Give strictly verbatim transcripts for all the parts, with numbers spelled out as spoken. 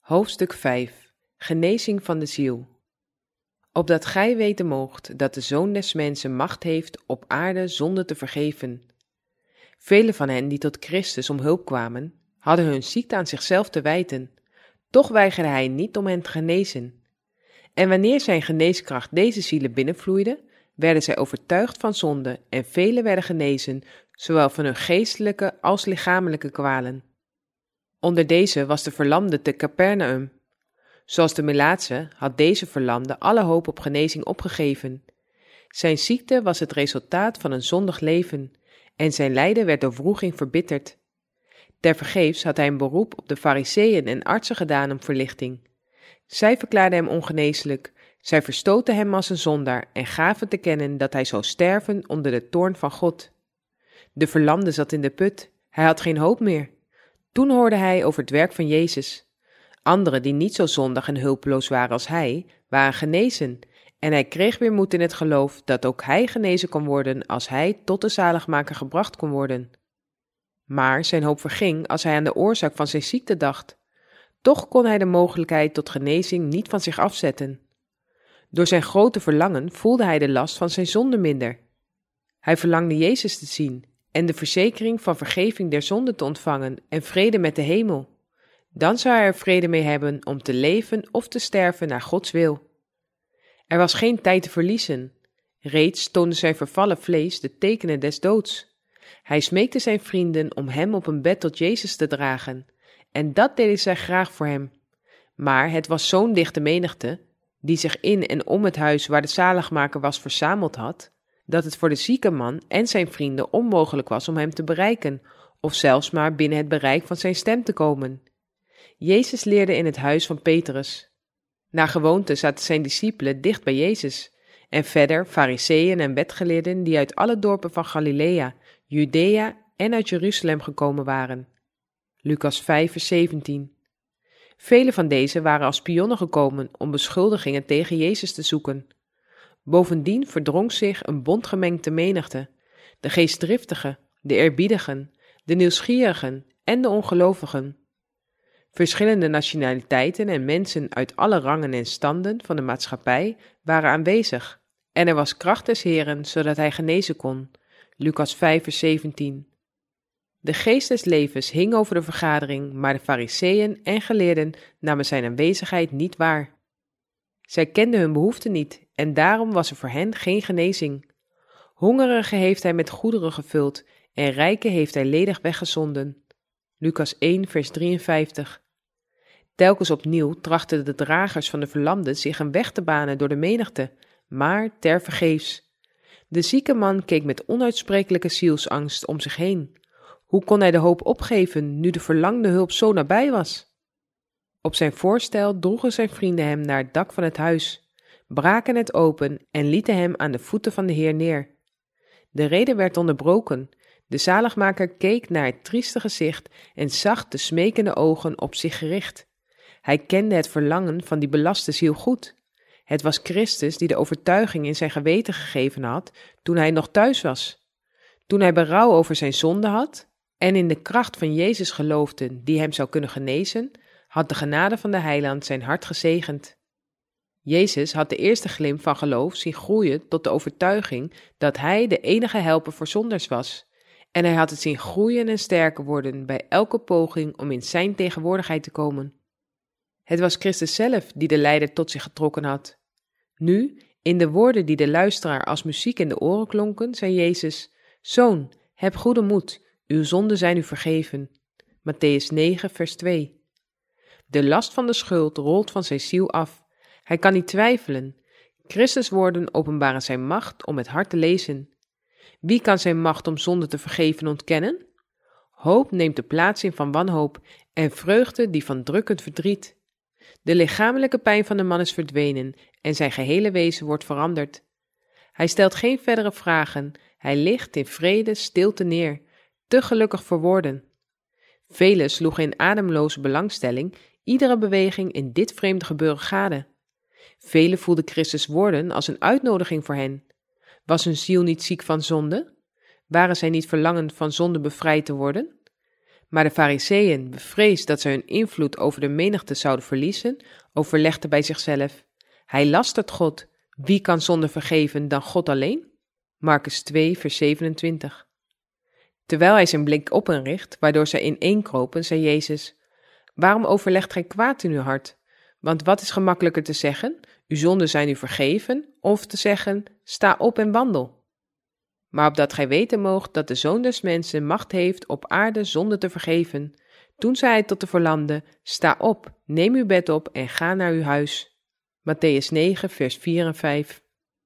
Hoofdstuk vijf. Genezing van de ziel. Opdat gij weten moogt dat de Zoon des Mensen macht heeft op aarde zonde te vergeven. Velen van hen die tot Christus om hulp kwamen, hadden hun ziekte aan zichzelf te wijten. Toch weigerde hij niet om hen te genezen. En wanneer zijn geneeskracht deze zielen binnenvloeide, werden zij overtuigd van zonde en velen werden genezen, zowel van hun geestelijke als lichamelijke kwalen. Onder deze was de verlamde te Capernaum. Zoals de Melaatse had deze verlamde alle hoop op genezing opgegeven. Zijn ziekte was het resultaat van een zondig leven en zijn lijden werd door wroeging verbitterd. Tevergeefs had hij een beroep op de Farizeeën en artsen gedaan om verlichting. Zij verklaarden hem ongeneeslijk, zij verstoten hem als een zondaar en gaven te kennen dat hij zou sterven onder de toorn van God. De verlamde zat in de put, hij had geen hoop meer. Toen hoorde hij over het werk van Jezus. Anderen die niet zo zondig en hulpeloos waren als hij, waren genezen, en hij kreeg weer moed in het geloof dat ook hij genezen kon worden als hij tot de zaligmaker gebracht kon worden. Maar zijn hoop verging als hij aan de oorzaak van zijn ziekte dacht. Toch kon hij de mogelijkheid tot genezing niet van zich afzetten. Door zijn grote verlangen voelde hij de last van zijn zonde minder. Hij verlangde Jezus te zien en de verzekering van vergeving der zonde te ontvangen en vrede met de hemel. Dan zou hij er vrede mee hebben om te leven of te sterven naar Gods wil. Er was geen tijd te verliezen. Reeds toonde zijn vervallen vlees de tekenen des doods. Hij smeekte zijn vrienden om hem op een bed tot Jezus te dragen, en dat deden zij graag voor hem. Maar het was zo'n dichte menigte, die zich in en om het huis waar de zaligmaker was verzameld had, dat het voor de zieke man en zijn vrienden onmogelijk was om hem te bereiken, of zelfs maar binnen het bereik van zijn stem te komen. Jezus leerde in het huis van Petrus. Naar gewoonte zaten zijn discipelen dicht bij Jezus, en verder Farizeeën en wetgeleerden die uit alle dorpen van Galilea, Judea en uit Jeruzalem gekomen waren. Lucas vijf vers zeventien. Vele van deze waren als spionnen gekomen om beschuldigingen tegen Jezus te zoeken. Bovendien verdrong zich een bondgemengte menigte, de geestdriftigen, de eerbiedigen, de nieuwsgierigen en de ongelovigen. Verschillende nationaliteiten en mensen uit alle rangen en standen van de maatschappij waren aanwezig, en er was kracht des Heren, zodat hij genezen kon. Lucas vijf vers zeventien. De geest des levens hing over de vergadering, maar de Farizeeën en geleerden namen zijn aanwezigheid niet waar. Zij kenden hun behoeften niet, en daarom was er voor hen geen genezing. Hongerigen heeft hij met goederen gevuld, en rijken heeft hij ledig weggezonden. Lucas één vers drieënvijftig. Telkens opnieuw trachten de dragers van de verlamden zich een weg te banen door de menigte, maar tevergeefs. De zieke man keek met onuitsprekelijke zielsangst om zich heen. Hoe kon hij de hoop opgeven, nu de verlangde hulp zo nabij was? Op zijn voorstel droegen zijn vrienden hem naar het dak van het huis, braken het open en lieten hem aan de voeten van de Heer neer. De rede werd onderbroken. De zaligmaker keek naar het trieste gezicht en zag de smekende ogen op zich gericht. Hij kende het verlangen van die belaste ziel goed. Het was Christus die de overtuiging in zijn geweten gegeven had toen hij nog thuis was. Toen hij berouw over zijn zonde had en in de kracht van Jezus geloofde die hem zou kunnen genezen, had de genade van de Heiland zijn hart gezegend. Jezus had de eerste glimp van geloof zien groeien tot de overtuiging dat hij de enige helper voor zondaars was. En hij had het zien groeien en sterker worden bij elke poging om in zijn tegenwoordigheid te komen. Het was Christus zelf die de lijder tot zich getrokken had. Nu, in de woorden die de luisteraar als muziek in de oren klonken, zei Jezus: Zoon, heb goede moed, uw zonden zijn u vergeven. Matthäus negen vers twee. De last van de schuld rolt van zijn ziel af. Hij kan niet twijfelen. Christus' woorden openbaren zijn macht om het hart te lezen. Wie kan zijn macht om zonde te vergeven ontkennen? Hoop neemt de plaats in van wanhoop en vreugde die van drukkend verdriet. De lichamelijke pijn van de man is verdwenen en zijn gehele wezen wordt veranderd. Hij stelt geen verdere vragen, hij ligt in vrede stilte neer, te gelukkig voor woorden. Velen sloegen in ademloze belangstelling iedere beweging in dit vreemde gebeuren gade. Velen voelden Christus' woorden als een uitnodiging voor hen. Was hun ziel niet ziek van zonde? Waren zij niet verlangend van zonde bevrijd te worden? Maar de Farizeeën, bevreesd dat ze hun invloed over de menigte zouden verliezen, overlegden bij zichzelf: hij lastert God. Wie kan zonde vergeven dan God alleen? Marcus twee, vers zevenentwintig. Terwijl hij zijn blik op hen richt, waardoor zij ineenkropen, zei Jezus: waarom overlegt gij kwaad in uw hart? Want wat is gemakkelijker te zeggen: uw zonden zijn u vergeven, of te zeggen: sta op en wandel? Maar opdat gij weten moogt dat de Zoon des Mensen macht heeft op aarde zonde te vergeven, toen zei hij tot de verlamden: sta op, neem uw bed op en ga naar uw huis. Mattheüs negen, vers vier en vijf.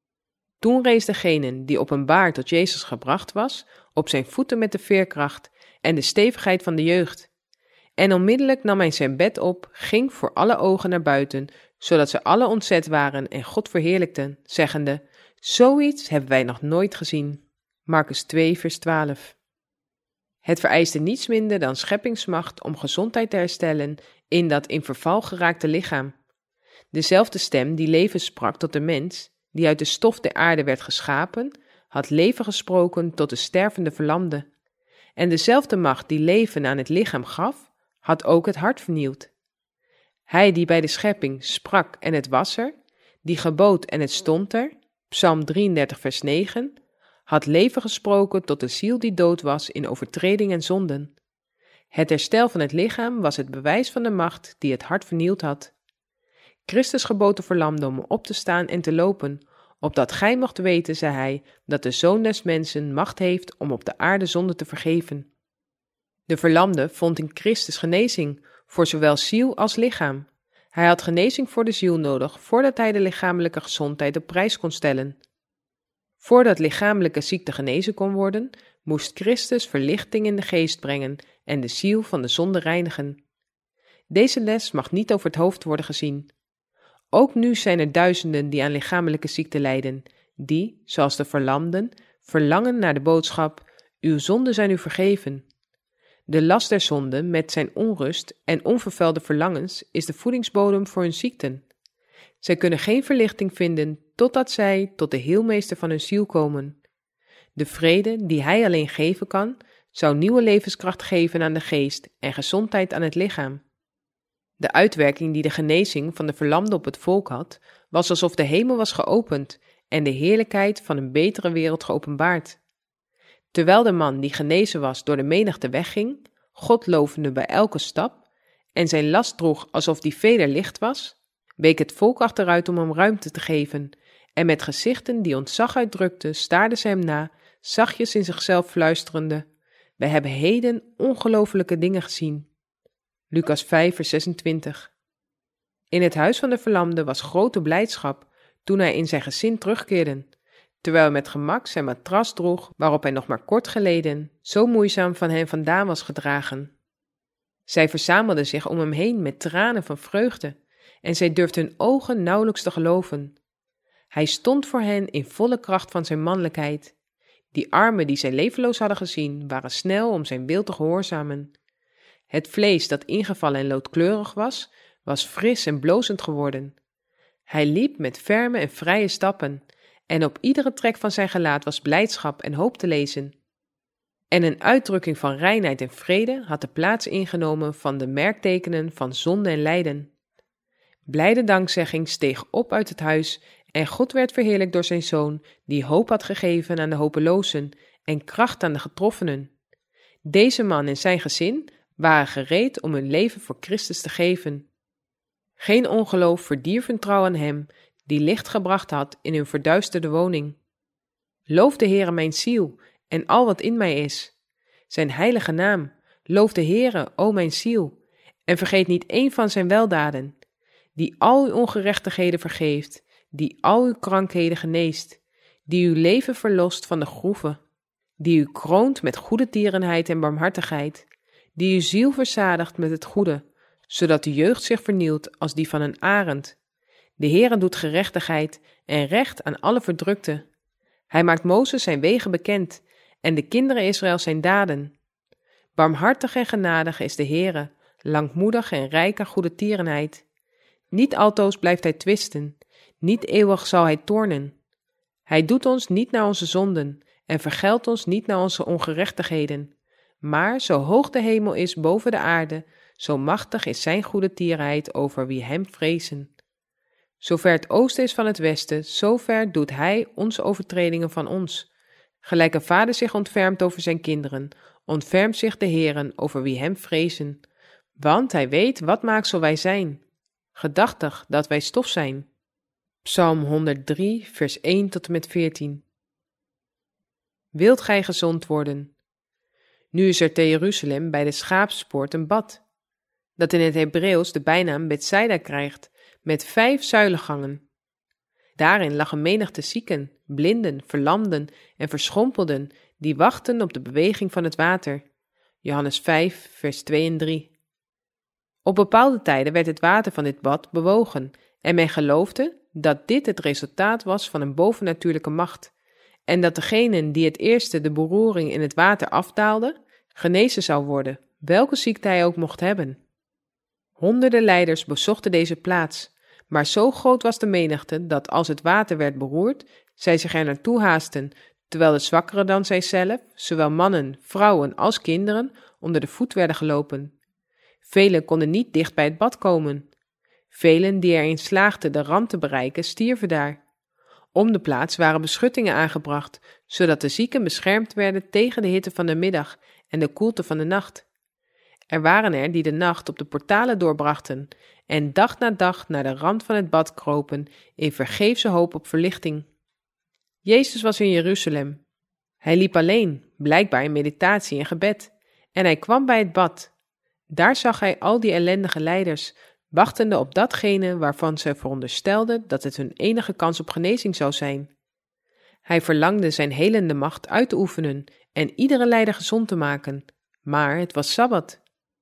Toen rees degene die openbaar tot Jezus gebracht was, op zijn voeten met de veerkracht en de stevigheid van de jeugd. En onmiddellijk nam hij zijn bed op, ging voor alle ogen naar buiten, zodat ze alle ontzet waren en God verheerlijkten, zeggende: zoiets hebben wij nog nooit gezien. Marcus twee, vers twaalf. Het vereiste niets minder dan scheppingsmacht om gezondheid te herstellen in dat in verval geraakte lichaam. Dezelfde stem die leven sprak tot de mens, die uit de stof der aarde werd geschapen, had leven gesproken tot de stervende verlamde. En dezelfde macht die leven aan het lichaam gaf, had ook het hart vernieuwd. Hij die bij de schepping sprak en het was er, die gebood en het stond er, Psalm drieëndertig, vers negen, had leven gesproken tot de ziel die dood was in overtreding en zonden. Het herstel van het lichaam was het bewijs van de macht die het hart vernieuwd had. Christus gebood de verlamde om op te staan en te lopen, opdat gij mocht weten, zei hij, dat de Zoon des Mensen macht heeft om op de aarde zonde te vergeven. De verlamde vond in Christus genezing, voor zowel ziel als lichaam. Hij had genezing voor de ziel nodig, voordat hij de lichamelijke gezondheid op prijs kon stellen. Voordat lichamelijke ziekte genezen kon worden, moest Christus verlichting in de geest brengen en de ziel van de zonde reinigen. Deze les mag niet over het hoofd worden gezien. Ook nu zijn er duizenden die aan lichamelijke ziekte lijden, die, zoals de verlamden, verlangen naar de boodschap: uw zonden zijn u vergeven. De last der zonde met zijn onrust en onvervuilde verlangens is de voedingsbodem voor hun ziekten. Zij kunnen geen verlichting vinden totdat zij tot de heelmeester van hun ziel komen. De vrede die hij alleen geven kan, zou nieuwe levenskracht geven aan de geest en gezondheid aan het lichaam. De uitwerking die de genezing van de verlamde op het volk had, was alsof de hemel was geopend en de heerlijkheid van een betere wereld geopenbaard. Terwijl de man die genezen was door de menigte wegging, God lovende bij elke stap, en zijn last droeg alsof die veder licht was, week het volk achteruit om hem ruimte te geven, en met gezichten die ontzag uitdrukten, staarden ze hem na, zachtjes in zichzelf fluisterende: wij hebben heden ongelooflijke dingen gezien. Lucas vijf, vers zesentwintig. In het huis van de verlamde was grote blijdschap toen hij in zijn gezin terugkeerde, terwijl hij met gemak zijn matras droeg waarop hij nog maar kort geleden zo moeizaam van hen vandaan was gedragen. Zij verzamelden zich om hem heen met tranen van vreugde en zij durfden hun ogen nauwelijks te geloven. Hij stond voor hen in volle kracht van zijn mannelijkheid. Die armen die zij levenloos hadden gezien, waren snel om zijn wil te gehoorzamen. Het vlees dat ingevallen en loodkleurig was, was fris en blozend geworden. Hij liep met ferme en vrije stappen, en op iedere trek van zijn gelaat was blijdschap en hoop te lezen. En een uitdrukking van reinheid en vrede had de plaats ingenomen van de merktekenen van zonde en lijden. Blijde dankzegging steeg op uit het huis en God werd verheerlijkt door zijn Zoon, die hoop had gegeven aan de hopelozen en kracht aan de getroffenen. Deze man en zijn gezin waren gereed om hun leven voor Christus te geven. Geen ongeloof verdierf hun trouw aan hem, die licht gebracht had in hun verduisterde woning. Loof de Heere mijn ziel en al wat in mij is. Zijn heilige naam, loof de Heere, o mijn ziel, en vergeet niet één van zijn weldaden, die al uw ongerechtigheden vergeeft, die al uw krankheden geneest, die uw leven verlost van de groeven, die u kroont met goede tierenheid en barmhartigheid, die uw ziel verzadigt met het goede, zodat de jeugd zich vernieuwt als die van een arend. De Heere doet gerechtigheid en recht aan alle verdrukten. Hij maakt Mozes zijn wegen bekend en de kinderen Israël zijn daden. Barmhartig en genadig is de Heere, langmoedig en rijk aan goede tierenheid. Niet altoos blijft hij twisten, niet eeuwig zal hij toornen. Hij doet ons niet naar onze zonden en vergeldt ons niet naar onze ongerechtigheden. Maar zo hoog de hemel is boven de aarde, zo machtig is zijn goede tierheid over wie hem vrezen. Zover het oosten is van het westen, zover doet hij onze overtredingen van ons. Gelijk een vader zich ontfermt over zijn kinderen, ontfermt zich de Heeren over wie hem vrezen. Want hij weet wat maaksel wij zijn, gedachtig dat wij stof zijn. Psalm honderddrie, vers één tot en met veertien. Wilt gij gezond worden? Nu is er te Jeruzalem bij de Schaapspoort een bad, dat in het Hebreeuws de bijnaam Bethsaida krijgt, met vijf zuilengangen. Daarin lag een menigte zieken, blinden, verlamden en verschrompelden, die wachten op de beweging van het water. Johannes vijf, vers twee en drie. Op bepaalde tijden werd het water van dit bad bewogen, en men geloofde dat dit het resultaat was van een bovennatuurlijke macht, en dat degene die het eerste de beroering in het water afdaalde, genezen zou worden, welke ziekte hij ook mocht hebben. Honderden lijders bezochten deze plaats, maar zo groot was de menigte dat als het water werd beroerd, zij zich er naartoe haasten, terwijl de zwakkeren dan zijzelf, zowel mannen, vrouwen als kinderen, onder de voet werden gelopen. Velen konden niet dicht bij het bad komen. Velen die erin slaagden de rand te bereiken, stierven daar. Om de plaats waren beschuttingen aangebracht, zodat de zieken beschermd werden tegen de hitte van de middag en de koelte van de nacht. Er waren er die de nacht op de portalen doorbrachten en dag na dag naar de rand van het bad kropen in vergeefse hoop op verlichting. Jezus was in Jeruzalem. Hij liep alleen, blijkbaar in meditatie en gebed, en hij kwam bij het bad. Daar zag hij al die ellendige lijders, wachtende op datgene waarvan ze veronderstelden dat het hun enige kans op genezing zou zijn. Hij verlangde zijn helende macht uit te oefenen en iedere lijder gezond te maken, maar het was Sabbat.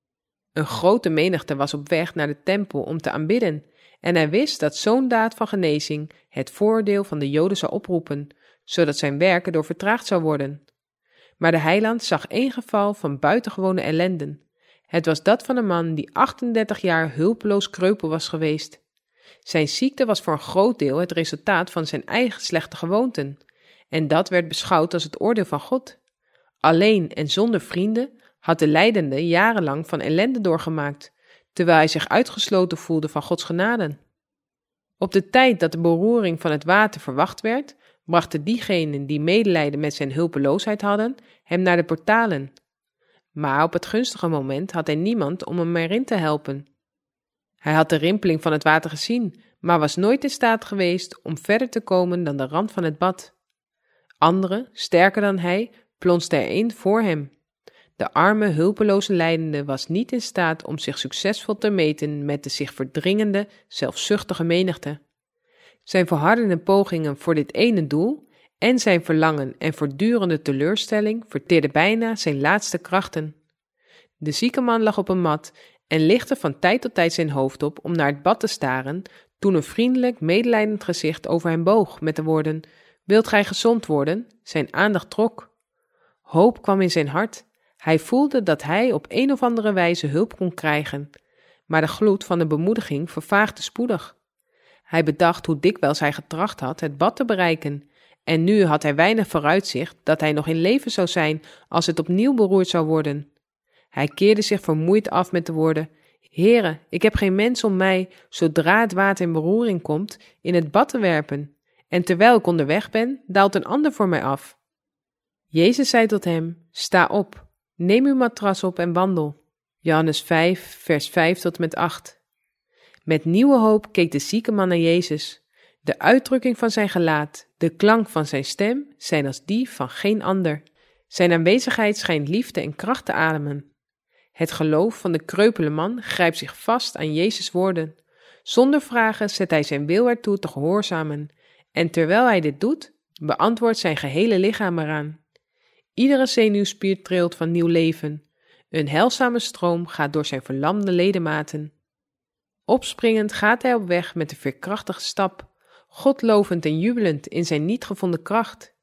Een grote menigte was op weg naar de tempel om te aanbidden, en hij wist dat zo'n daad van genezing het voordeel van de Joden zou oproepen, zodat zijn werk erdoor vertraagd zou worden. Maar de heiland zag één geval van buitengewone ellende. Het was dat van een man die achtendertig jaar hulpeloos kreupel was geweest. Zijn ziekte was voor een groot deel het resultaat van zijn eigen slechte gewoonten, en dat werd beschouwd als het oordeel van God. Alleen en zonder vrienden had de lijdende jarenlang van ellende doorgemaakt, terwijl hij zich uitgesloten voelde van Gods genade. Op de tijd dat de beroering van het water verwacht werd, brachten diegenen die medelijden met zijn hulpeloosheid hadden, hem naar de portalen. Maar op het gunstige moment had hij niemand om hem erin te helpen. Hij had de rimpeling van het water gezien, maar was nooit in staat geweest om verder te komen dan de rand van het bad. Anderen, sterker dan hij, plonsten erin voor hem. De arme, hulpeloze lijdende was niet in staat om zich succesvol te meten met de zich verdringende, zelfzuchtige menigte. Zijn verhardende pogingen voor dit ene doel en zijn verlangen en voortdurende teleurstelling verteerden bijna zijn laatste krachten. De zieke man lag op een mat en lichtte van tijd tot tijd zijn hoofd op om naar het bad te staren, toen een vriendelijk, medelijdend gezicht over hem boog met de woorden: "Wilt gij gezond worden?" zijn aandacht trok. Hoop kwam in zijn hart. Hij voelde dat hij op een of andere wijze hulp kon krijgen, maar de gloed van de bemoediging vervaagde spoedig. Hij bedacht hoe dikwijls hij getracht had het bad te bereiken, en nu had hij weinig vooruitzicht dat hij nog in leven zou zijn als het opnieuw beroerd zou worden. Hij keerde zich vermoeid af met de woorden: "Heere, ik heb geen mens om mij, zodra het water in beroering komt, in het bad te werpen, en terwijl ik onderweg ben, daalt een ander voor mij af." Jezus zei tot hem: "Sta op, neem uw matras op en wandel." Johannes vijf, vers vijf tot en met acht. Met nieuwe hoop keek de zieke man naar Jezus. De uitdrukking van zijn gelaat, de klank van zijn stem zijn als die van geen ander. Zijn aanwezigheid schijnt liefde en kracht te ademen. Het geloof van de kreupele man grijpt zich vast aan Jezus' woorden. Zonder vragen zet hij zijn wil ertoe te gehoorzamen, en terwijl hij dit doet, beantwoordt zijn gehele lichaam eraan. Iedere zenuwspier trilt van nieuw leven. Een heilzame stroom gaat door zijn verlamde ledematen. Opspringend gaat hij op weg met een veerkrachtige stap, God lovend en jubelend in zijn niet gevonden kracht.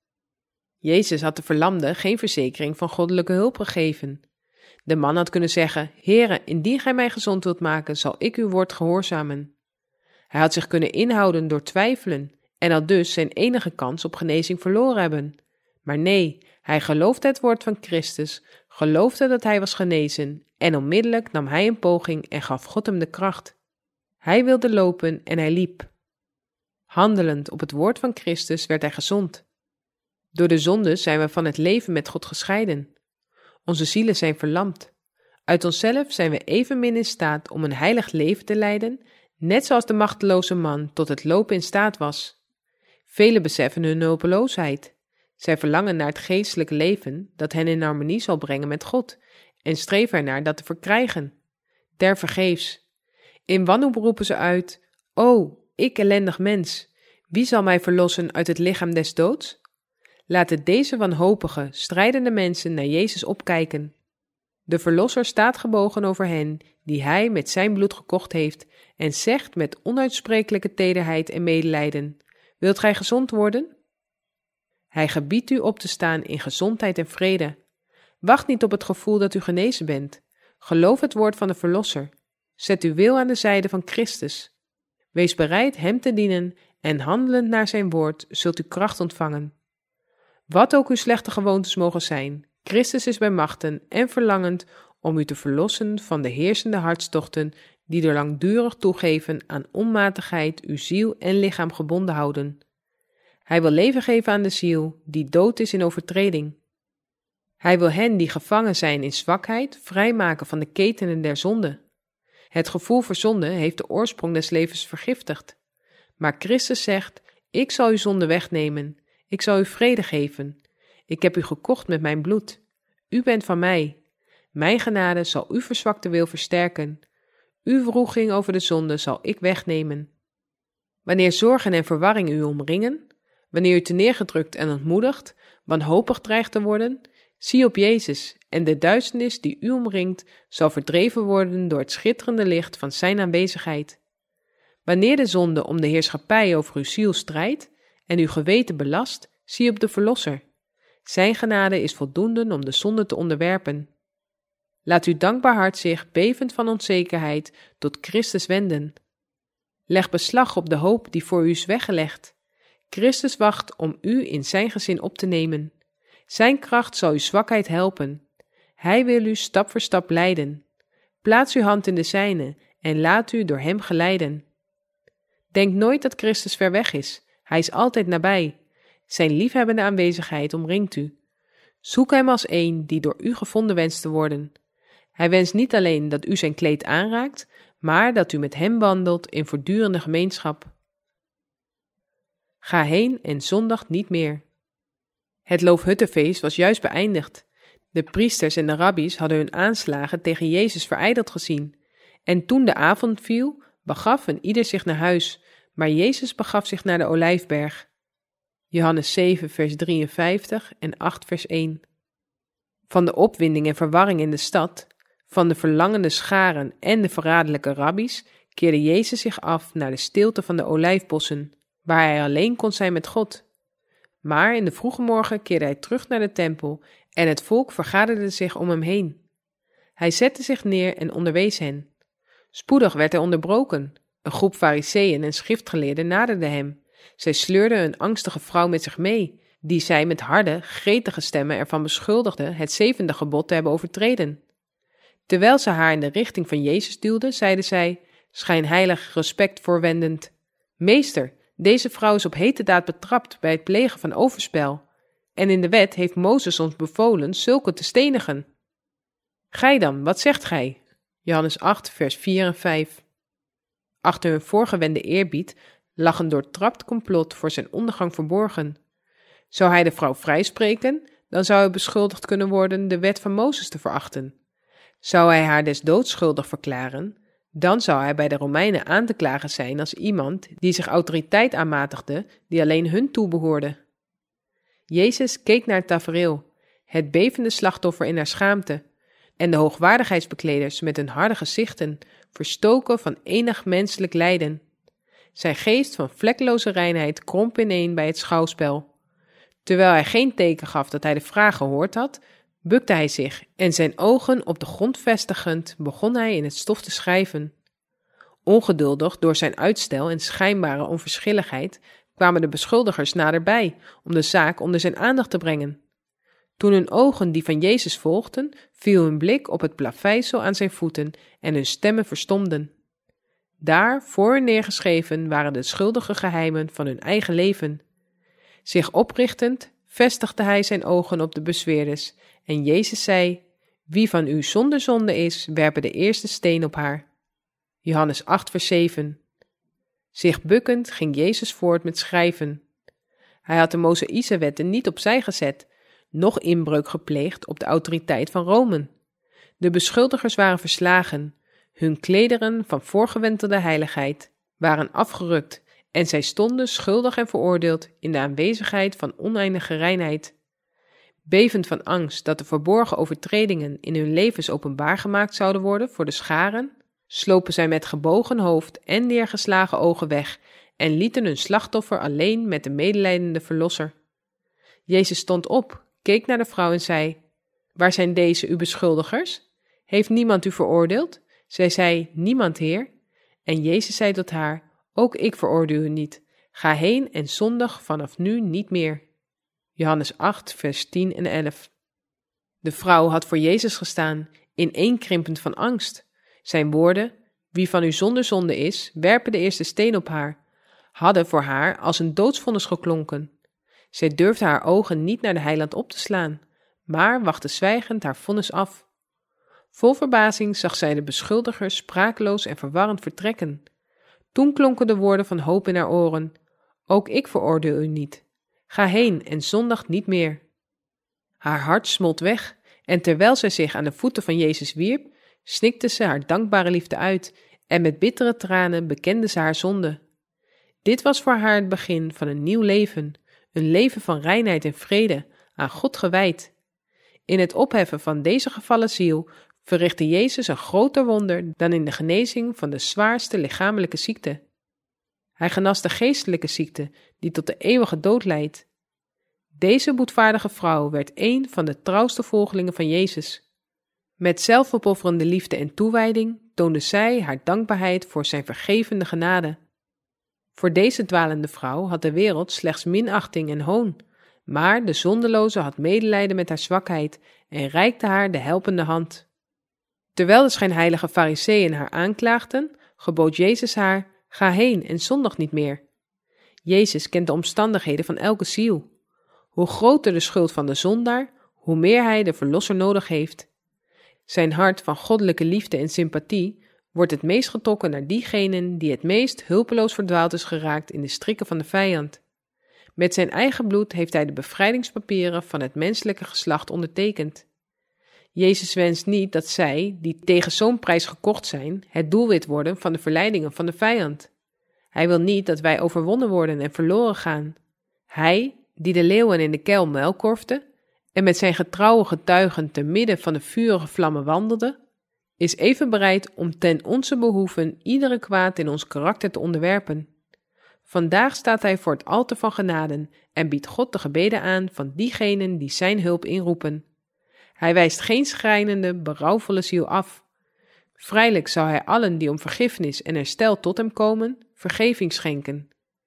Jezus had de verlamde geen verzekering van goddelijke hulp gegeven. De man had kunnen zeggen: "Heere, indien gij mij gezond wilt maken, zal ik uw woord gehoorzamen." Hij had zich kunnen inhouden door twijfelen en al dus zijn enige kans op genezing verloren hebben. Maar nee, hij geloofde het woord van Christus, geloofde dat hij was genezen en onmiddellijk nam hij een poging en gaf God hem de kracht. Hij wilde lopen en hij liep. Handelend op het woord van Christus werd hij gezond. Door de zonde zijn we van het leven met God gescheiden. Onze zielen zijn verlamd. Uit onszelf zijn we evenmin in staat om een heilig leven te leiden, net zoals de machteloze man tot het lopen in staat was. Velen beseffen hun hulpeloosheid. Zij verlangen naar het geestelijke leven dat hen in harmonie zal brengen met God en streven ernaar dat te verkrijgen. Tevergeefs. In wanhoop roepen ze uit: O, ik ellendig mens, wie zal mij verlossen uit het lichaam des doods? Laten deze wanhopige, strijdende mensen naar Jezus opkijken. De Verlosser staat gebogen over hen die hij met zijn bloed gekocht heeft en zegt met onuitsprekelijke tederheid en medelijden: Wilt gij gezond worden? Hij gebiedt u op te staan in gezondheid en vrede. Wacht niet op het gevoel dat u genezen bent. Geloof het woord van de Verlosser. Zet uw wil aan de zijde van Christus. Wees bereid hem te dienen en handelend naar zijn woord zult u kracht ontvangen. Wat ook uw slechte gewoontes mogen zijn, Christus is bij machten en verlangend om u te verlossen van de heersende hartstochten die door langdurig toegeven aan onmatigheid uw ziel en lichaam gebonden houden. Hij wil leven geven aan de ziel die dood is in overtreding. Hij wil hen die gevangen zijn in zwakheid vrijmaken van de ketenen der zonde. Het gevoel voor zonde heeft de oorsprong des levens vergiftigd. Maar Christus zegt: Ik zal uw zonde wegnemen, ik zal u vrede geven. Ik heb u gekocht met mijn bloed. U bent van mij. Mijn genade zal uw verzwakte wil versterken. Uw wroeging over de zonde zal ik wegnemen. Wanneer zorgen en verwarring u omringen, wanneer u teneergedrukt en ontmoedigd, wanhopig dreigt te worden, zie op Jezus en de duisternis die u omringt zal verdreven worden door het schitterende licht van zijn aanwezigheid. Wanneer de zonde om de heerschappij over uw ziel strijdt en uw geweten belast, zie op de Verlosser. Zijn genade is voldoende om de zonde te onderwerpen. Laat uw dankbaar hart zich, bevend van onzekerheid, tot Christus wenden. Leg beslag op de hoop die voor u is weggelegd. Christus wacht om u in zijn gezin op te nemen. Zijn kracht zal uw zwakheid helpen. Hij wil u stap voor stap leiden. Plaats uw hand in de zijne en laat u door hem geleiden. Denk nooit dat Christus ver weg is. Hij is altijd nabij. Zijn liefhebbende aanwezigheid omringt u. Zoek hem als een die door u gevonden wenst te worden. Hij wenst niet alleen dat u zijn kleed aanraakt, maar dat u met hem wandelt in voortdurende gemeenschap. Ga heen en zondigt niet meer. Het Loofhuttenfeest was juist beëindigd. De priesters en de rabbies hadden hun aanslagen tegen Jezus verijdeld gezien. En toen de avond viel, begaf een ieder zich naar huis, maar Jezus begaf zich naar de Olijfberg. Johannes zeven vers drieënvijftig en acht vers één. Van de opwinding en verwarring in de stad, van de verlangende scharen en de verraderlijke rabbies, keerde Jezus zich af naar de stilte van de olijfbossen, waar hij alleen kon zijn met God. Maar in de vroege morgen keerde hij terug naar de tempel en het volk vergaderde zich om hem heen. Hij zette zich neer en onderwees hen. Spoedig werd hij onderbroken. Een groep fariseeën en schriftgeleerden naderde hem. Zij sleurden een angstige vrouw met zich mee, die zij met harde, gretige stemmen ervan beschuldigde het zevende gebod te hebben overtreden. Terwijl ze haar in de richting van Jezus duwden, zeiden zij, schijnheilig respect voorwendend: Meester, deze vrouw is op heterdaad betrapt bij het plegen van overspel, en in de wet heeft Mozes ons bevolen zulke te stenigen. Gij dan, wat zegt gij? Johannes acht, vers vier en vijf. Achter hun voorgewende eerbied lag een doortrapt complot voor zijn ondergang verborgen. Zou hij de vrouw vrijspreken, dan zou hij beschuldigd kunnen worden de wet van Mozes te verachten. Zou hij haar des doods schuldig verklaren, dan zou hij bij de Romeinen aan te klagen zijn als iemand die zich autoriteit aanmatigde die alleen hun toebehoorde. Jezus keek naar het tafereel, het bevende slachtoffer in haar schaamte, en de hoogwaardigheidsbekleders met hun harde gezichten, verstoken van enig menselijk lijden. Zijn geest van vlekkeloze reinheid kromp ineen bij het schouwspel. Terwijl hij geen teken gaf dat hij de vraag gehoord had, bukte hij zich en zijn ogen op de grond vestigend begon hij in het stof te schrijven. Ongeduldig door zijn uitstel en schijnbare onverschilligheid kwamen de beschuldigers naderbij om de zaak onder zijn aandacht te brengen. Toen hun ogen die van Jezus volgden, viel hun blik op het plaveisel aan zijn voeten en hun stemmen verstomden. Daar, voor hen neergeschreven, waren de schuldige geheimen van hun eigen leven. Zich oprichtend, vestigde hij zijn ogen op de bezweerders en Jezus zei: Wie van u zonder zonde is, werpe de eerste steen op haar. Johannes acht vers zeven. Zich bukkend ging Jezus voort met schrijven. Hij had de Mosaïsewetten niet opzij gezet, noch inbreuk gepleegd op de autoriteit van Rome. De beschuldigers waren verslagen, hun klederen van voorgewentelde heiligheid waren afgerukt en zij stonden schuldig en veroordeeld in de aanwezigheid van oneindige reinheid. Bevend van angst dat de verborgen overtredingen in hun levens openbaar gemaakt zouden worden voor de scharen, slopen zij met gebogen hoofd en neergeslagen ogen weg en lieten hun slachtoffer alleen met de medelijdende verlosser. Jezus stond op, keek naar de vrouw en zei: Waar zijn deze uw beschuldigers? Heeft niemand u veroordeeld? Zij zei: Niemand, Heer. En Jezus zei tot haar: Ook ik veroordeel u niet. Ga heen en zondig vanaf nu niet meer. Johannes acht, vers tien en elf. De vrouw had voor Jezus gestaan, ineenkrimpend van angst. Zijn woorden: Wie van u zonder zonde is, werpe de eerste steen op haar, hadden voor haar als een doodsvonnis geklonken. Zij durfde haar ogen niet naar de heiland op te slaan, maar wachtte zwijgend haar vonnis af. Vol verbazing zag zij de beschuldigers sprakeloos en verwarrend vertrekken. Toen klonken de woorden van hoop in haar oren: Ook ik veroordeel u niet. Ga heen en zondigt niet meer. Haar hart smolt weg en terwijl zij zich aan de voeten van Jezus wierp, snikte ze haar dankbare liefde uit en met bittere tranen bekende ze haar zonde. Dit was voor haar het begin van een nieuw leven, een leven van reinheid en vrede, aan God gewijd. In het opheffen van deze gevallen ziel verrichtte Jezus een groter wonder dan in de genezing van de zwaarste lichamelijke ziekte. Hij genas de geestelijke ziekte die tot de eeuwige dood leidt. Deze boetvaardige vrouw werd een van de trouwste volgelingen van Jezus. Met zelfopofferende liefde en toewijding toonde zij haar dankbaarheid voor zijn vergevende genade. Voor deze dwalende vrouw had de wereld slechts minachting en hoon, maar de zondeloze had medelijden met haar zwakheid en reikte haar de helpende hand. Terwijl de schijnheilige fariseeën haar aanklaagden, gebood Jezus haar: Ga heen en zondig niet meer. Jezus kent de omstandigheden van elke ziel. Hoe groter de schuld van de zondaar, hoe meer hij de verlosser nodig heeft. Zijn hart van goddelijke liefde en sympathie wordt het meest getrokken naar diegenen die het meest hulpeloos verdwaald is geraakt in de strikken van de vijand. Met zijn eigen bloed heeft hij de bevrijdingspapieren van het menselijke geslacht ondertekend. Jezus wenst niet dat zij, die tegen zo'n prijs gekocht zijn, het doelwit worden van de verleidingen van de vijand. Hij wil niet dat wij overwonnen worden en verloren gaan. Hij, die de leeuwen in de kuil muilkorfde en met zijn getrouwe getuigen te midden van de vurige vlammen wandelde, is even bereid om ten onze behoeven iedere kwaad in ons karakter te onderwerpen. Vandaag staat hij voor het altaar van genaden en biedt God de gebeden aan van diegenen die zijn hulp inroepen. Hij wijst geen schrijnende, berouwvolle ziel af. Vrijelijk zou hij allen die om vergiffenis en herstel tot hem komen, vergeving schenken.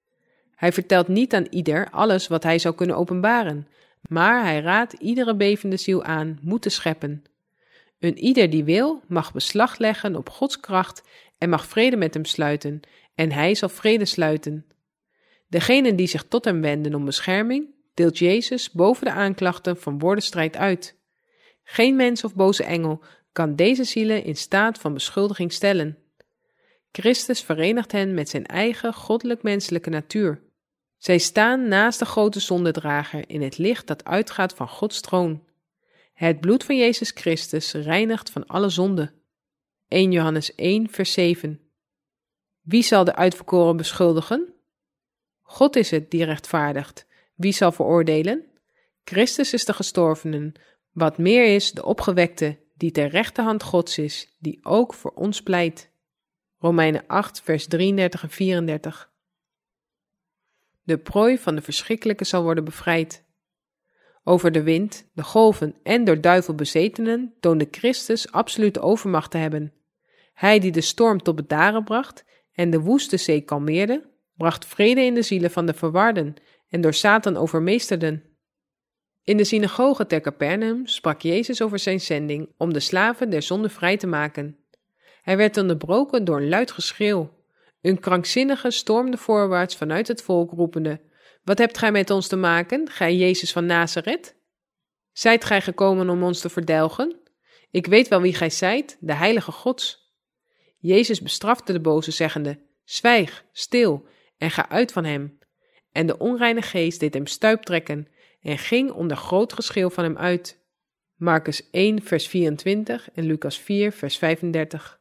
Hij vertelt niet aan ieder alles wat hij zou kunnen openbaren, maar hij raadt iedere bevende ziel aan moed te scheppen. Een ieder die wil, mag beslag leggen op Gods kracht en mag vrede met hem sluiten, en hij zal vrede sluiten. Degenen die zich tot hem wenden om bescherming, deelt Jezus boven de aanklachten van woordenstrijd uit. Geen mens of boze engel kan deze zielen in staat van beschuldiging stellen. Christus verenigt hen met zijn eigen goddelijk-menselijke natuur. Zij staan naast de grote zondedrager in het licht dat uitgaat van Gods troon. Het bloed van Jezus Christus reinigt van alle zonde. eerste Johannes één, vers zeven. Wie zal de uitverkoren beschuldigen? God is het die rechtvaardigt. Wie zal veroordelen? Christus is de gestorvenen, wat meer is de opgewekte, die ter rechterhand Gods is, die ook voor ons pleit. Romeinen acht, vers drieëndertig en vierendertig. De prooi van de verschrikkelijke zal worden bevrijd. Over de wind, de golven en door duivel bezetenen toonde Christus absolute overmacht te hebben. Hij die de storm tot bedaren bracht en de woeste zee kalmeerde, bracht vrede in de zielen van de verwarden en door Satan overmeesterden. In de synagoge te Capernaum sprak Jezus over zijn zending om de slaven der zonde vrij te maken. Hij werd onderbroken door een luid geschreeuw. Een krankzinnige stormde voorwaarts vanuit het volk, roepende: Wat hebt gij met ons te maken, gij Jezus van Nazareth? Zijt gij gekomen om ons te verdelgen? Ik weet wel wie gij zijt, de heilige Gods. Jezus bestrafte de boze, zeggende: Zwijg, stil, en ga uit van hem. En de onreine geest deed hem stuiptrekken en ging onder groot geschreeuw van hem uit. Marcus één, vers vierentwintig en Lucas vier, vers vijfendertig.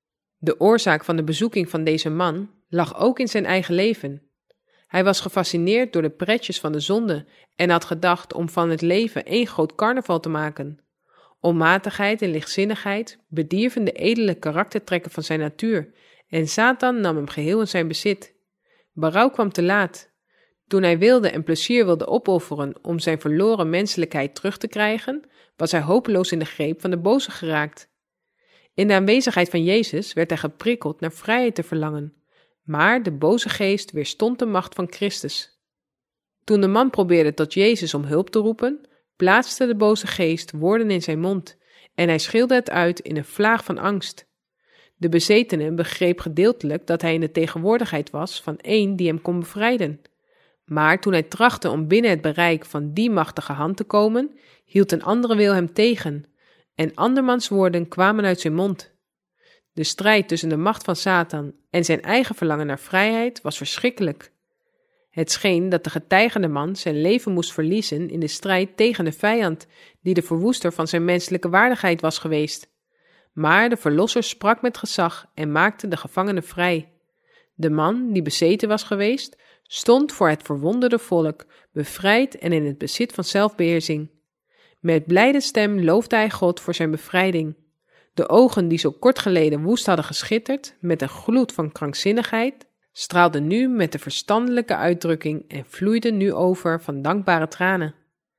De oorzaak van de bezoeking van deze man lag ook in zijn eigen leven. Hij was gefascineerd door de pretjes van de zonde en had gedacht om van het leven één groot carnaval te maken. Onmatigheid en lichtzinnigheid bedierven de edele karaktertrekken van zijn natuur en Satan nam hem geheel in zijn bezit. Berouw kwam te laat. Toen hij wilde en plezier wilde opofferen om zijn verloren menselijkheid terug te krijgen, was hij hopeloos in de greep van de boze geraakt. In de aanwezigheid van Jezus werd hij geprikkeld naar vrijheid te verlangen, maar de boze geest weerstond de macht van Christus. Toen de man probeerde tot Jezus om hulp te roepen, plaatste de boze geest woorden in zijn mond en hij schreeuwde het uit in een vlaag van angst. De bezetene begreep gedeeltelijk dat hij in de tegenwoordigheid was van één die hem kon bevrijden. Maar toen hij trachtte om binnen het bereik van die machtige hand te komen, hield een andere wil hem tegen, en andermans woorden kwamen uit zijn mond. De strijd tussen de macht van Satan en zijn eigen verlangen naar vrijheid was verschrikkelijk. Het scheen dat de getijgende man zijn leven moest verliezen in de strijd tegen de vijand, die de verwoester van zijn menselijke waardigheid was geweest. Maar de Verlosser sprak met gezag en maakte de gevangenen vrij. De man, die bezeten was geweest, stond voor het verwonderde volk, bevrijd en in het bezit van zelfbeheersing. Met blijde stem loofde hij God voor zijn bevrijding. De ogen die zo kort geleden woest hadden geschitterd, met een gloed van krankzinnigheid, straalden nu met de verstandelijke uitdrukking en vloeiden nu over van dankbare tranen.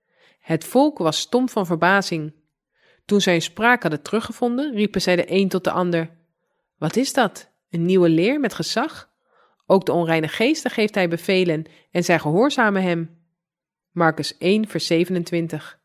Het volk was stom van verbazing. Toen zij hun spraak hadden teruggevonden, riepen zij de een tot de ander: Wat is dat? Een nieuwe leer met gezag? Ook de onreine geesten geeft hij bevelen en zij gehoorzamen hem. Marcus één, vers zevenentwintig.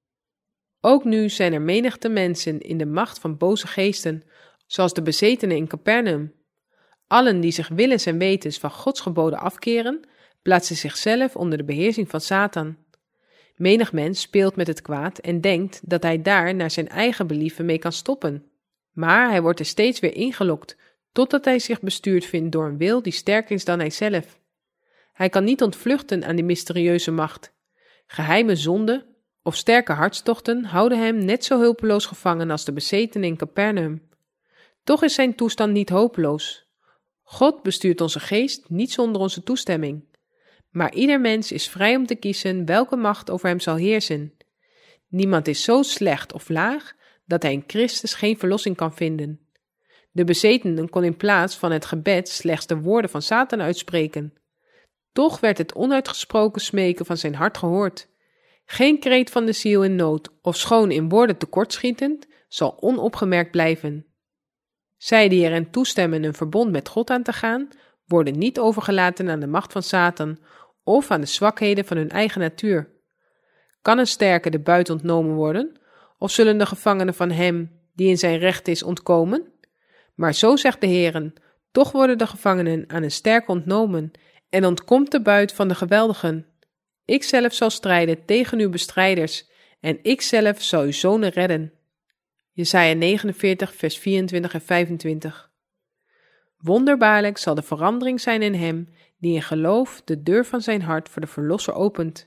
Ook nu zijn er menigte mensen in de macht van boze geesten, zoals de bezetenen in Capernaum. Allen die zich willens en wetens van Gods geboden afkeren, plaatsen zichzelf onder de beheersing van Satan. Menig mens speelt met het kwaad en denkt dat hij daar naar zijn eigen believen mee kan stoppen. Maar hij wordt er steeds weer ingelokt, totdat hij zich bestuurd vindt door een wil die sterker is dan hij zelf. Hij kan niet ontvluchten aan die mysterieuze macht. Geheime zonden of sterke hartstochten houden hem net zo hulpeloos gevangen als de bezetenen in Capernaum. Toch is zijn toestand niet hopeloos. God bestuurt onze geest niet zonder onze toestemming. Maar ieder mens is vrij om te kiezen welke macht over hem zal heersen. Niemand is zo slecht of laag dat hij in Christus geen verlossing kan vinden. De bezetene kon in plaats van het gebed slechts de woorden van Satan uitspreken. Toch werd het onuitgesproken smeken van zijn hart gehoord. Geen kreet van de ziel in nood, ofschoon in woorden tekortschietend, zal onopgemerkt blijven. Zij die erin toestemmen een verbond met God aan te gaan, worden niet overgelaten aan de macht van Satan of aan de zwakheden van hun eigen natuur. Kan een sterke de buit ontnomen worden, of zullen de gevangenen van hem, die in zijn recht is, ontkomen? Maar zo zegt de Heere, toch worden de gevangenen aan een sterke ontnomen en ontkomt de buit van de geweldigen. Ik zelf zal strijden tegen uw bestrijders en ik zelf zal uw zonen redden. Jesaja negenenveertig, vers vierentwintig en vijfentwintig. Wonderbaarlijk zal de verandering zijn in hem, die in geloof de deur van zijn hart voor de Verlosser opent.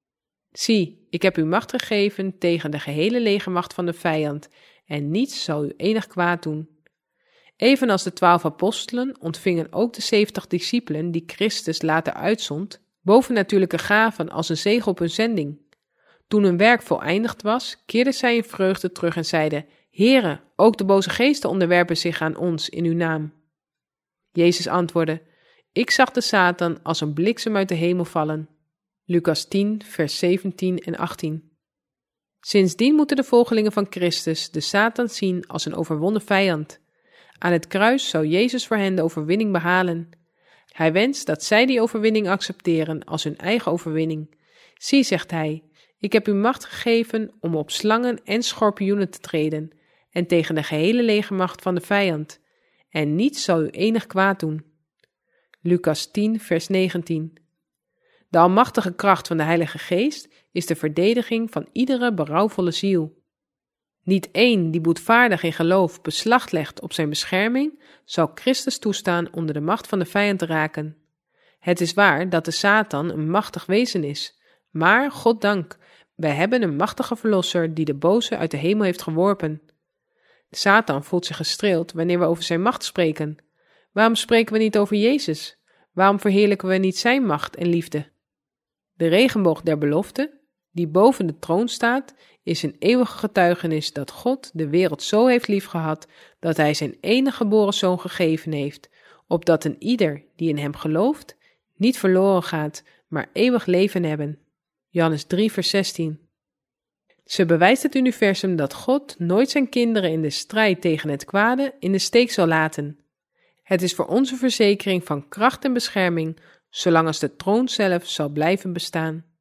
Zie, ik heb u macht gegeven tegen de gehele legermacht van de vijand, en niets zal u enig kwaad doen. Evenals de twaalf apostelen ontvingen ook de zeventig discipelen die Christus later uitzond, bovennatuurlijke gaven als een zegen op hun zending. Toen hun werk voleindigd was, keerden zij in vreugde terug en zeiden: Heere, ook de boze geesten onderwerpen zich aan ons in uw naam. Jezus antwoordde: Ik zag de Satan als een bliksem uit de hemel vallen. Lucas tien, vers zeventien en achttien. Sindsdien moeten de volgelingen van Christus de Satan zien als een overwonnen vijand. Aan het kruis zou Jezus voor hen de overwinning behalen. Hij wenst dat zij die overwinning accepteren als hun eigen overwinning. Zie, zegt hij, Ik heb u macht gegeven om op slangen en schorpioenen te treden en tegen de gehele legermacht van de vijand, en niets zal u enig kwaad doen. Lucas tien, vers negentien. De almachtige kracht van de Heilige Geest is de verdediging van iedere berouwvolle ziel. Niet één die boetvaardig in geloof beslag legt op zijn bescherming, zal Christus toestaan onder de macht van de vijand te raken. Het is waar dat de Satan een machtig wezen is, maar, goddank, wij hebben een machtige verlosser die de boze uit de hemel heeft geworpen. Satan voelt zich gestreeld wanneer we over zijn macht spreken. Waarom spreken we niet over Jezus? Waarom verheerlijken we niet zijn macht en liefde? De regenboog der belofte, die boven de troon staat, is een eeuwige getuigenis dat God de wereld zo heeft liefgehad dat hij zijn enige geboren zoon gegeven heeft, opdat een ieder die in hem gelooft niet verloren gaat, maar eeuwig leven hebben. Johannes drie, vers zestien. Ze bewijst het universum dat God nooit zijn kinderen in de strijd tegen het kwade in de steek zal laten. Het is voor onze verzekering van kracht en bescherming, zolang als de troon zelf zal blijven bestaan.